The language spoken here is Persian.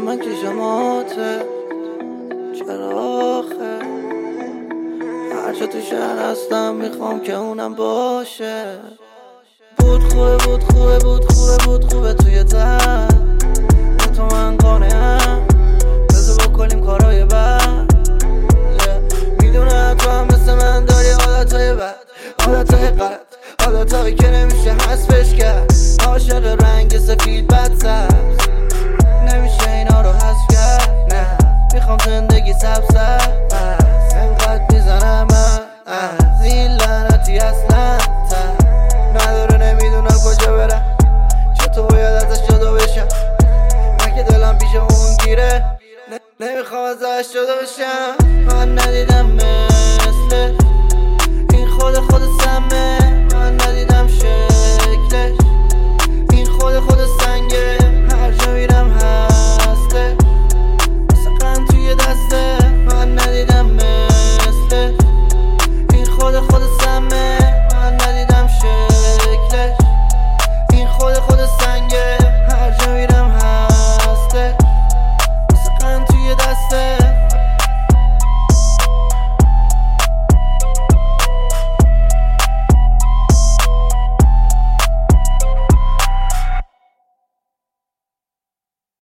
من که شماته. چرا آخه هر جا تو شهر هستم میخوام که اونم باشه. بود خوبه توی تر تو من قانعم. بذار بکنیم کارهای بد. میدونم تو هم مثل من داری عادتهای بد، عادتهای غلط، عادتهایی که نمیشه حذفش کرد. عاشق رنگ سفید بد سبز نمیشه اینا رو حذف کرد. نه میخوام زندگی سبز انقدر میزنم از این لعنتی اصلا نداره. نمیدونم کجا برم، چطور باید ازش جدا بشم. من که دلم پیش اون گیره، نمیخوام ازش جدا بشم. من ندیدم مثل این خود سمه.